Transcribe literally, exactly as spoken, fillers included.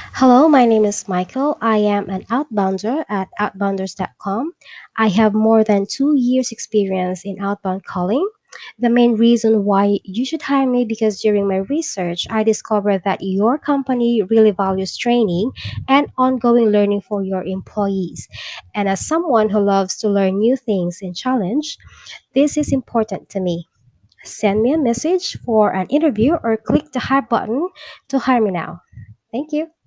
Hello, my name is Michael. I am an outbounder at outbounders dot com. I have more than two years experience in outbound calling. The main reason why you should hire me because during my research, I discovered that your company really values training and ongoing learning for your employees. And as someone who loves to learn new things and challenge, this is important to me. Send me a message for an interview or click the hire button to hire me now. Thank you.